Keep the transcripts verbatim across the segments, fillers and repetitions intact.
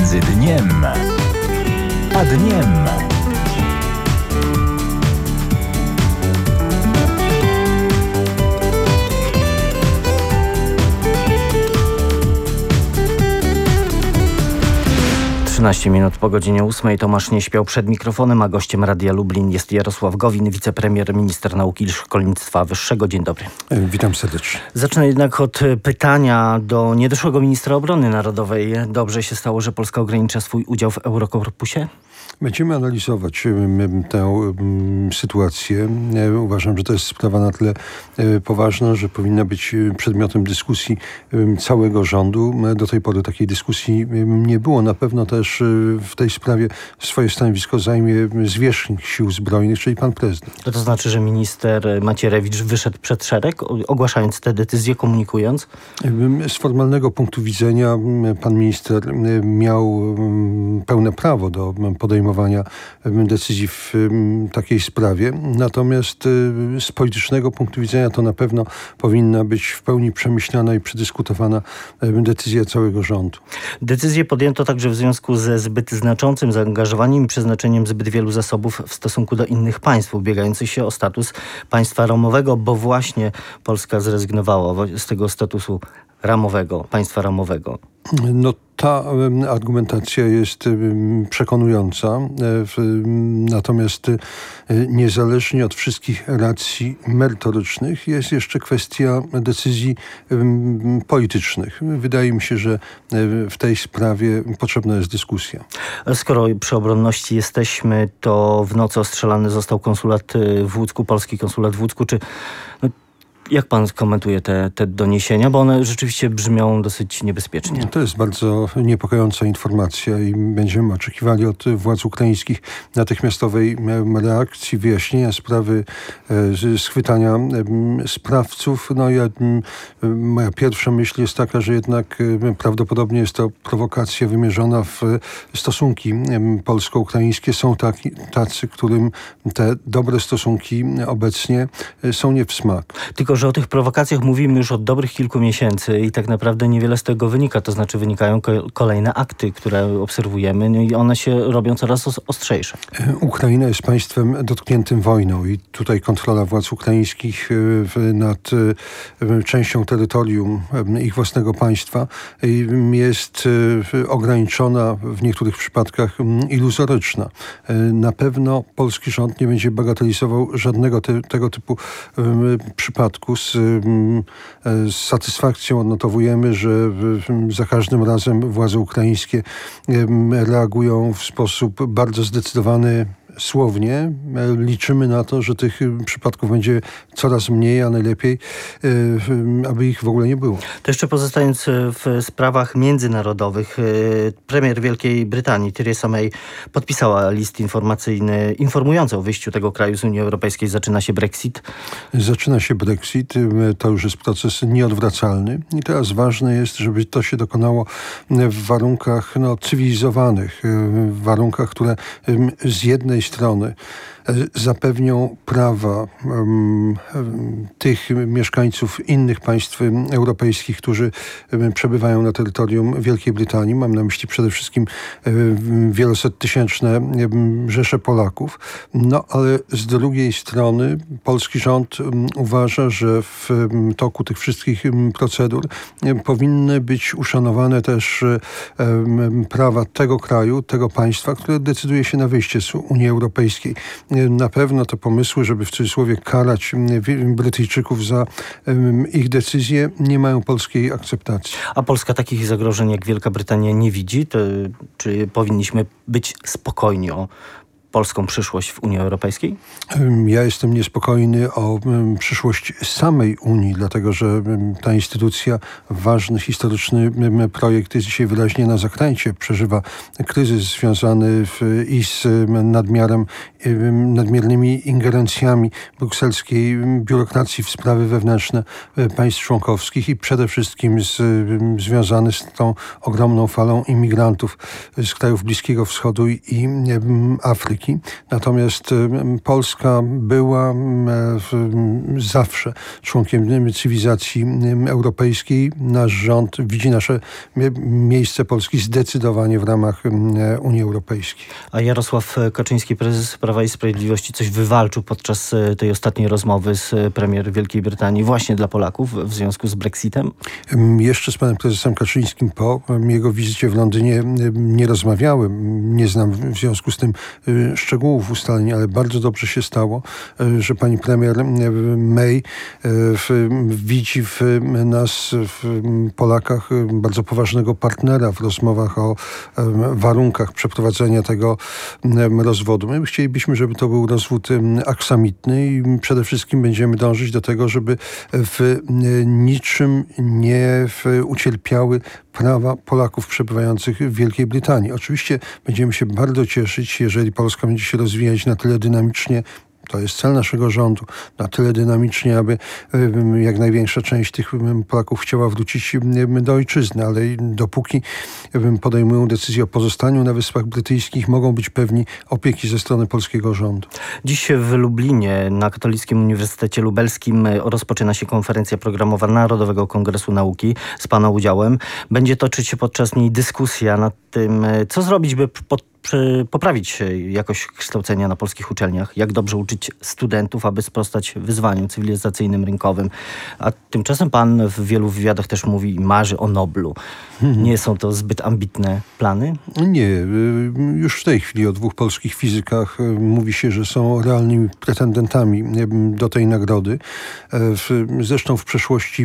Między dniem a dniem. trzynaście minut po godzinie ósmej. Tomasz nie śpiał przed mikrofonem, a gościem Radia Lublin jest Jarosław Gowin, wicepremier, minister nauki i szkolnictwa wyższego. Dzień dobry. Witam serdecznie. Zacznę jednak od pytania do niedoszłego ministra obrony narodowej. Dobrze się stało, że Polska ogranicza swój udział w Eurokorpusie? Będziemy analizować tę sytuację. Uważam, że to jest sprawa na tyle poważna, że powinna być przedmiotem dyskusji całego rządu. Do tej pory takiej dyskusji nie było. Na pewno też w tej sprawie swoje stanowisko zajmie zwierzchnik Sił Zbrojnych, czyli pan prezydent. To, to znaczy, że minister Macierewicz wyszedł przed szereg, ogłaszając te decyzje, komunikując? Z formalnego punktu widzenia pan minister miał pełne prawo do podejmowania decyzji w takiej sprawie. Natomiast z politycznego punktu widzenia to na pewno powinna być w pełni przemyślana i przedyskutowana decyzja całego rządu. Decyzję podjęto także w związku ze zbyt znaczącym zaangażowaniem i przeznaczeniem zbyt wielu zasobów w stosunku do innych państw ubiegających się o status państwa ramowego, bo właśnie Polska zrezygnowała z tego statusu ramowego, państwa ramowego. No ta argumentacja jest przekonująca, natomiast niezależnie od wszystkich racji merytorycznych jest jeszcze kwestia decyzji politycznych. Wydaje mi się, że w tej sprawie potrzebna jest dyskusja. Skoro przy obronności jesteśmy, to w nocy ostrzelany został konsulat w Łucku, polski konsulat w Łucku. Czy no, jak pan komentuje te, te doniesienia? Bo one rzeczywiście brzmią dosyć niebezpiecznie. To jest bardzo niepokojąca informacja i będziemy oczekiwali od władz ukraińskich natychmiastowej reakcji, wyjaśnienia sprawy, schwytania sprawców. No ja, moja pierwsza myśl jest taka, że jednak prawdopodobnie jest to prowokacja wymierzona w stosunki polsko-ukraińskie. Są taki, tacy, którym te dobre stosunki obecnie są nie w smak. Tylko że o tych prowokacjach mówimy już od dobrych kilku miesięcy i tak naprawdę niewiele z tego wynika. To znaczy wynikają ko- kolejne akty, które obserwujemy, no i one się robią coraz os- ostrzejsze. Ukraina jest państwem dotkniętym wojną i tutaj kontrola władz ukraińskich nad częścią terytorium ich własnego państwa jest ograniczona, w niektórych przypadkach iluzoryczna. Na pewno polski rząd nie będzie bagatelizował żadnego te, tego typu przypadku. Z, z satysfakcją odnotowujemy, że za każdym razem władze ukraińskie reagują w sposób bardzo zdecydowany, słownie. Liczymy na to, że tych przypadków będzie coraz mniej, a najlepiej, aby ich w ogóle nie było. To jeszcze pozostając w sprawach międzynarodowych, premier Wielkiej Brytanii Theresa May podpisała list informacyjny informujący o wyjściu tego kraju z Unii Europejskiej. Zaczyna się Brexit. Zaczyna się Brexit. To już jest proces nieodwracalny i teraz ważne jest, żeby to się dokonało w warunkach no, cywilizowanych, w warunkach, które z jednej strony zapewnią prawa um, tych mieszkańców innych państw europejskich, którzy um, przebywają na terytorium Wielkiej Brytanii. Mam na myśli przede wszystkim um, wielosettysięczne um, rzesze Polaków. No ale z drugiej strony polski rząd um, uważa, że w um, toku tych wszystkich um, procedur um, powinny być uszanowane też um, prawa tego kraju, tego państwa, które decyduje się na wyjście z Unii Europejskiej. Na pewno te pomysły, żeby w cudzysłowie karać Brytyjczyków za um, ich decyzje, nie mają polskiej akceptacji. A Polska takich zagrożeń jak Wielka Brytania nie widzi? To, czy powinniśmy być spokojni o polską przyszłość w Unii Europejskiej? Ja jestem niespokojny o um, przyszłość samej Unii, dlatego że um, ta instytucja, ważny, historyczny um, projekt jest dzisiaj wyraźnie na zakręcie. Przeżywa kryzys związany w, i z um, nadmiarem, um, nadmiernymi ingerencjami brukselskiej um, biurokracji w sprawy wewnętrzne um, państw członkowskich i przede wszystkim z, um, związany z tą ogromną falą imigrantów z krajów Bliskiego Wschodu i, i um, Afryki. wielki. Natomiast Polska była zawsze członkiem cywilizacji europejskiej. Nasz rząd widzi nasze miejsce Polski zdecydowanie w ramach Unii Europejskiej. A Jarosław Kaczyński, prezes Prawa i Sprawiedliwości, coś wywalczył podczas tej ostatniej rozmowy z premier Wielkiej Brytanii właśnie dla Polaków w związku z Brexitem? Jeszcze z panem prezesem Kaczyńskim po jego wizycie w Londynie nie rozmawiałem. Nie znam w związku z tym szczegółów ustaleń, ale bardzo dobrze się stało, że pani premier May widzi w nas, w Polakach, bardzo poważnego partnera w rozmowach o warunkach przeprowadzenia tego rozwodu. My chcielibyśmy, żeby to był rozwód aksamitny i przede wszystkim będziemy dążyć do tego, żeby w niczym nie ucierpiały prawa Polaków przebywających w Wielkiej Brytanii. Oczywiście będziemy się bardzo cieszyć, jeżeli Polska będzie się rozwijać na tyle dynamicznie. To jest cel naszego rządu, na tyle dynamicznie, aby jak największa część tych Polaków chciała wrócić do ojczyzny, ale dopóki podejmują decyzję o pozostaniu na Wyspach Brytyjskich, mogą być pewni opieki ze strony polskiego rządu. Dziś w Lublinie na Katolickim Uniwersytecie Lubelskim rozpoczyna się konferencja programowa Narodowego Kongresu Nauki z pana udziałem. Będzie toczyć się podczas niej dyskusja nad tym, co zrobić, by pod poprawić jakość kształcenia na polskich uczelniach, jak dobrze uczyć studentów, aby sprostać wyzwaniom cywilizacyjnym, rynkowym. A tymczasem pan w wielu wywiadach też mówi i marzy o Noblu. Hmm. Nie są to zbyt ambitne plany? Nie. Już w tej chwili o dwóch polskich fizykach mówi się, że są realnymi pretendentami do tej nagrody. Zresztą w przeszłości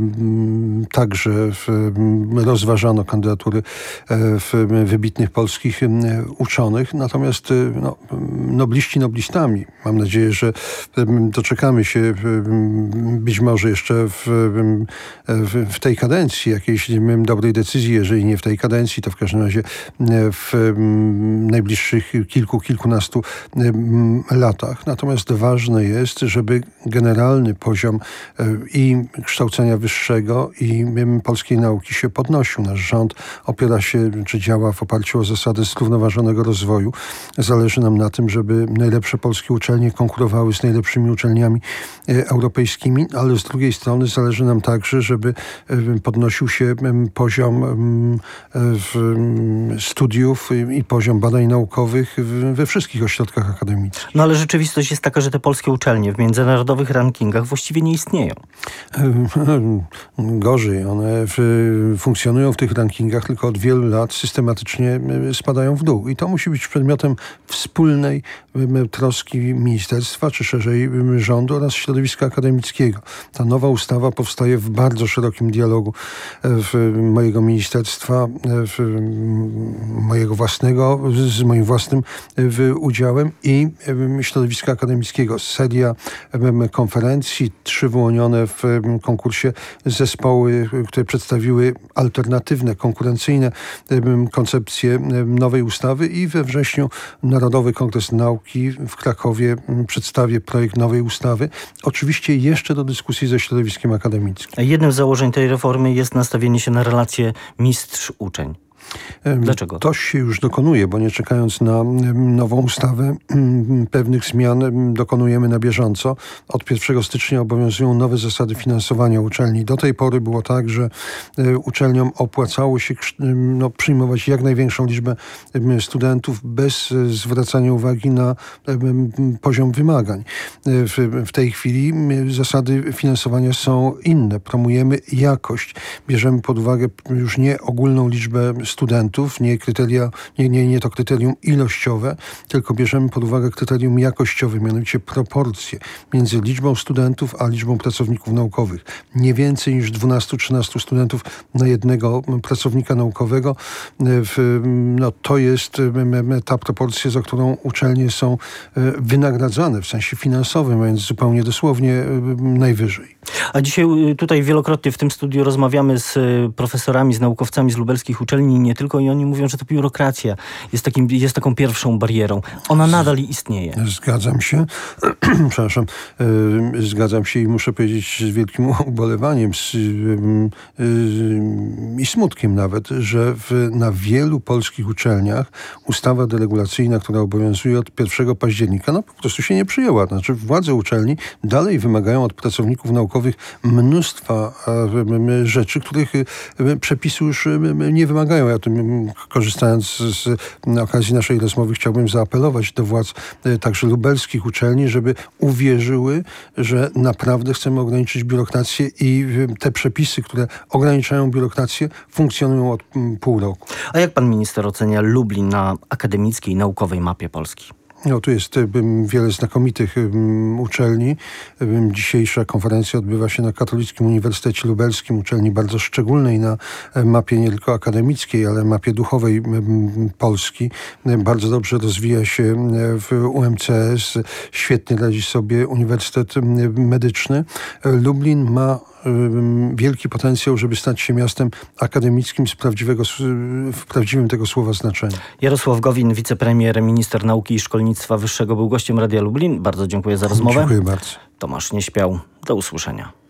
także rozważano kandydatury wybitnych polskich uczonych, natomiast no, nobliści noblistami. Mam nadzieję, że doczekamy się być może jeszcze w, w, w tej kadencji jakiejś dobrej decyzji. Jeżeli nie w tej kadencji, to w każdym razie w najbliższych kilku, kilkunastu latach. Natomiast ważne jest, żeby generalny poziom i kształcenia wyższego, i polskiej nauki się podnosił. Nasz rząd opiera się, czy działa w oparciu o zasady zrównoważonego rozwoju. Zależy nam na tym, żeby najlepsze polskie uczelnie konkurowały z najlepszymi uczelniami europejskimi, ale z drugiej strony zależy nam także, żeby podnosił się poziom studiów i poziom badań naukowych we wszystkich ośrodkach akademickich. No ale rzeczywistość jest taka, że te polskie uczelnie w międzynarodowych rankingach właściwie nie istnieją. Gorzej. One funkcjonują w tych rankingach, tylko od wielu lat systematycznie spadają w dół. I to musi być przedmiotem wspólnej troski ministerstwa, czy szerzej rządu oraz środowiska akademickiego. Ta nowa ustawa powstaje w bardzo szerokim dialogu w mojego ministerstwa, w mojego własnego, z moim własnym udziałem i środowiska akademickiego. Seria konferencji, trzy wyłonione w konkursie zespoły, które przedstawiły alternatywne, konkurencyjne koncepcje nowej ustawy i we wrześniu Narodowy Kongres Nauki w Krakowie przedstawi projekt nowej ustawy. Oczywiście jeszcze do dyskusji ze środowiskiem akademickim. Jednym z założeń tej reformy jest nastawienie się na relację mistrz-uczeń. Dlaczego? To się już dokonuje, bo nie czekając na nową ustawę, pewnych zmian dokonujemy na bieżąco. Od pierwszego stycznia obowiązują nowe zasady finansowania uczelni. Do tej pory było tak, że uczelniom opłacało się no, przyjmować jak największą liczbę studentów bez zwracania uwagi na poziom wymagań. W, w tej chwili zasady finansowania są inne. Promujemy jakość. Bierzemy pod uwagę już nie ogólną liczbę studentów, nie, kryteria, nie, nie, nie to kryterium ilościowe, tylko bierzemy pod uwagę kryterium jakościowe, mianowicie proporcje między liczbą studentów a liczbą pracowników naukowych. Nie więcej niż dwunastu trzynastu studentów na jednego pracownika naukowego. No, to jest ta proporcja, za którą uczelnie są wynagradzane w sensie finansowym, a więc zupełnie dosłownie najwyżej. A dzisiaj tutaj wielokrotnie w tym studiu rozmawiamy z profesorami, z naukowcami z lubelskich uczelni. nie tylko i oni mówią, że to biurokracja jest, takim, jest taką pierwszą barierą. Ona nadal istnieje. Zgadzam się. Przepraszam. Yy, zgadzam się i muszę powiedzieć z wielkim ubolewaniem z, yy, yy, i smutkiem nawet, że w, na wielu polskich uczelniach ustawa deregulacyjna, która obowiązuje od pierwszego października, no po prostu się nie przyjęła. Znaczy władze uczelni dalej wymagają od pracowników naukowych mnóstwa yy, rzeczy, których yy, przepisy już yy, nie wymagają. Ja tym, korzystając z, z okazji naszej rozmowy, chciałbym zaapelować do władz yy, także lubelskich uczelni, żeby uwierzyły, że naprawdę chcemy ograniczyć biurokrację i yy, te przepisy, które ograniczają biurokrację, funkcjonują od yy, pół roku. A jak pan minister ocenia Lublin na akademickiej, naukowej mapie Polski? No, tu jest bym, wiele znakomitych bym, uczelni. Bym, dzisiejsza konferencja odbywa się na Katolickim Uniwersytecie Lubelskim, uczelni bardzo szczególnej na mapie nie tylko akademickiej, ale mapie duchowej bym, Polski. Bardzo dobrze rozwija się w U M C S, świetnie radzi sobie Uniwersytet Medyczny. Lublin ma wielki potencjał, żeby stać się miastem akademickim z prawdziwego, w prawdziwym tego słowa znaczenia. Jarosław Gowin, wicepremier, minister nauki i szkolnictwa wyższego, był gościem Radia Lublin. Bardzo dziękuję za rozmowę. Dziękuję bardzo. Tomasz Nieśpiał. Do usłyszenia.